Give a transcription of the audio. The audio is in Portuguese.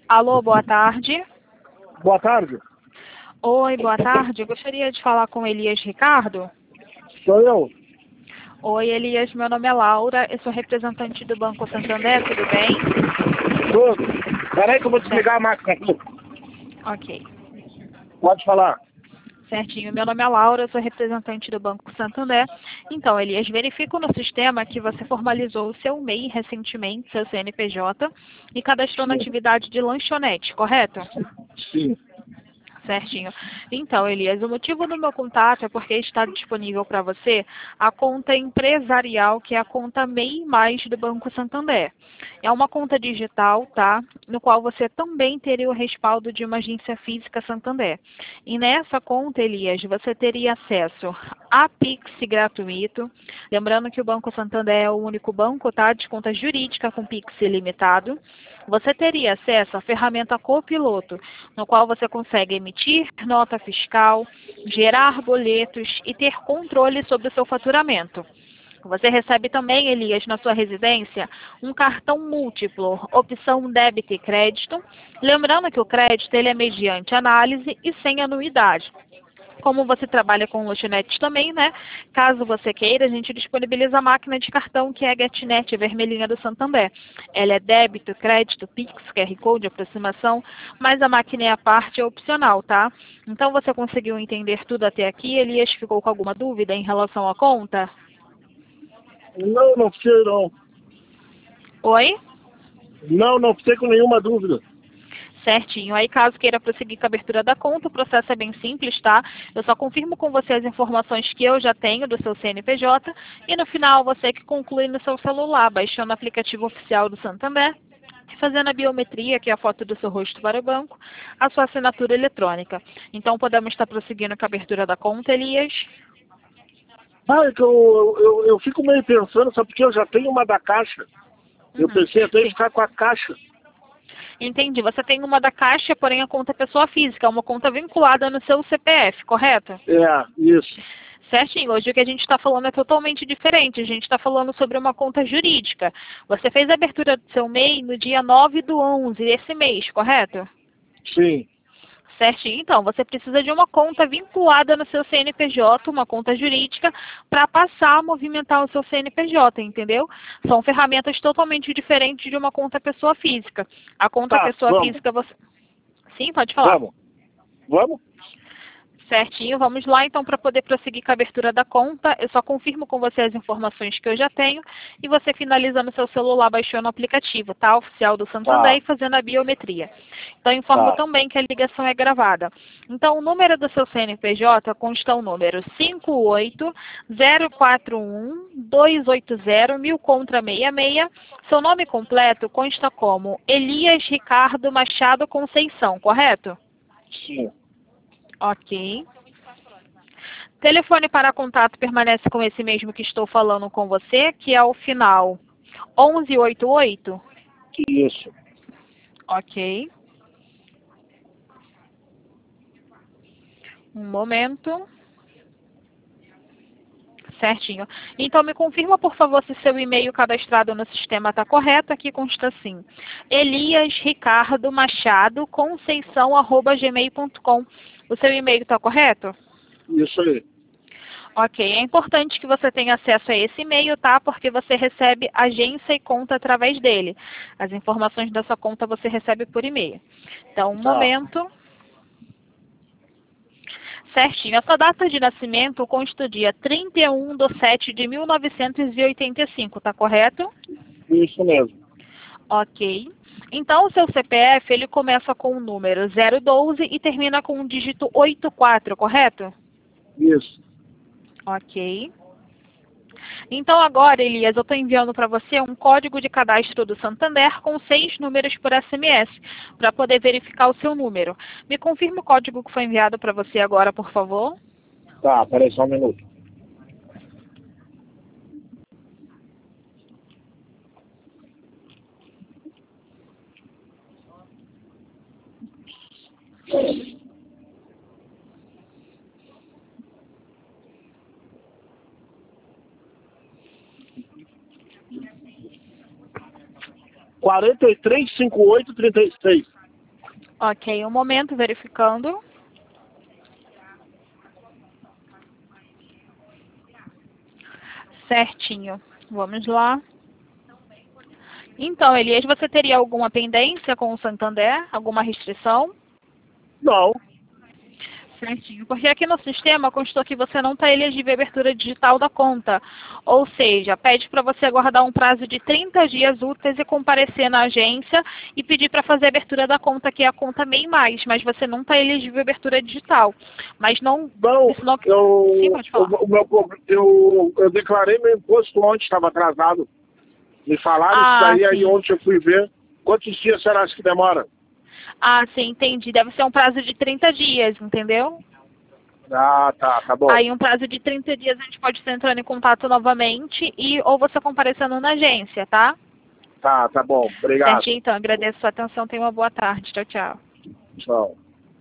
Alô, boa tarde. Boa tarde. Oi, boa tarde. Eu gostaria de falar com Elias Ricardo. Sou eu. Oi, Elias. Meu nome é Laura. Eu sou representante do Banco Santander. Tudo bem? Tudo. Peraí que eu vou desligar a máquina aqui. Ok. Pode falar. Certinho. Meu nome é Laura. Eu sou representante do Banco Santander. Então, Elias, verifico no sistema que você formalizou o seu MEI recentemente, seu CNPJ, e cadastrou na Sim. atividade de lanchonete, correto? Sim. Certinho. Então, Elias, o motivo do meu contato é porque está disponível para você a conta empresarial, que é a conta MEI Mais do Banco Santander. É uma conta digital, tá? No qual você também teria o respaldo de uma agência física Santander. E nessa conta, Elias, você teria acesso a Pix gratuito. Lembrando que o Banco Santander é o único banco, tá? De conta jurídica com Pix ilimitado. Você teria acesso à ferramenta Copiloto, no qual você consegue emitir nota fiscal, gerar boletos e ter controle sobre o seu faturamento. Você recebe também, Elias, na sua residência, um cartão múltiplo, opção débito e crédito. Lembrando que o crédito ele é mediante análise e sem anuidade. Como você trabalha com lanchonetes também, né? Caso você queira, a gente disponibiliza a máquina de cartão que é a GetNet vermelhinha do Santander. Ela é débito, crédito, Pix, QR Code, aproximação, mas a máquina é a parte, é opcional, tá? Então você conseguiu entender tudo até aqui? Elias, ficou com alguma dúvida em relação à conta? Não fiquei não. Oi? Não fiquei com nenhuma dúvida. Certinho. Aí, caso queira prosseguir com a abertura da conta, o processo é bem simples, tá? Eu só confirmo com você as informações que eu já tenho do seu CNPJ e no final você que conclui no seu celular, baixando o aplicativo oficial do Santander, fazendo a biometria, que é a foto do seu rosto para o banco, a sua assinatura eletrônica. Então, podemos estar prosseguindo com a abertura da conta, Elias? É que eu fico meio pensando, só porque eu já tenho uma da Caixa. Eu pensei até em Sim. ficar com a Caixa. Entendi. Você tem uma da Caixa, porém a conta é pessoa física, uma conta vinculada no seu CPF, correto? É, isso. Certinho. Hoje o que a gente está falando é totalmente diferente. A gente está falando sobre uma conta jurídica. Você fez a abertura do seu MEI no dia 9/11 desse mês, correto? Sim. Certinho. Então, você precisa de uma conta vinculada no seu CNPJ, uma conta jurídica, para passar a movimentar o seu CNPJ, entendeu? São ferramentas totalmente diferentes de uma conta pessoa física. A conta Tá, pessoa vamos. física, você... Sim, pode falar. Vamos? Certinho, vamos lá então para poder prosseguir com a abertura da conta. Eu só confirmo com você as informações que eu já tenho e você finaliza no seu celular baixando o aplicativo, tá? Oficial do Santander Tá, e fazendo a biometria. Então informo tá. também que a ligação é gravada. Então o número do seu CNPJ consta o número 5804128001000 contra 66. Seu nome completo consta como Elias Ricardo Machado Conceição, correto? Sim. Ok. Telefone para contato permanece com esse mesmo que estou falando com você, que é o final 1188? Isso. Ok. Um momento. Certinho. Então, me confirma, por favor, se seu e-mail cadastrado no sistema está correto. Aqui consta assim: Elias Ricardo Machado Conceição@gmail.com. O seu e-mail está correto? Isso aí. Ok, é importante que você tenha acesso a esse e-mail, tá? Porque você recebe agência e conta através dele. As informações da sua conta você recebe por e-mail. Então, um Tá. momento. Certinho. A sua data de nascimento consta do dia 31/7/1985, tá correto? Isso mesmo. Ok. Então, o seu CPF, ele começa com o número 012 e termina com o dígito 84, correto? Isso. Ok. Então agora, Elias, eu estou enviando para você um código de cadastro do Santander com 6 números por SMS, para poder verificar o seu número. Me confirme o código que foi enviado para você agora, por favor. Tá, peraí só um minuto. Quarenta e três 58 36. Ok, um momento verificando. Certinho. Vamos lá. Então, Elias, você teria alguma pendência com o Santander? Alguma restrição? Não. Certinho. Porque aqui no sistema constou que você não está elegível à abertura digital da conta. Ou seja, pede para você aguardar um prazo de 30 dias úteis e comparecer na agência e pedir para fazer a abertura da conta, que é a conta MEI+, mas você não está elegível à abertura digital. Mas não... Não, isso não... eu, Sim, pode falar. eu declarei meu imposto ontem, estava atrasado. Me falaram isso daí, aí Sim. ontem eu fui ver. Quantos dias será que demora? Sim, entendi. Deve ser um prazo de 30 dias, entendeu? Ah, tá bom. Aí, um prazo de 30 dias, a gente pode estar entrando em contato novamente ou você comparecendo na agência, tá? Tá bom. Obrigado. Certinho, então. Agradeço a sua atenção. Tenha uma boa tarde. Tchau, tchau. Tchau.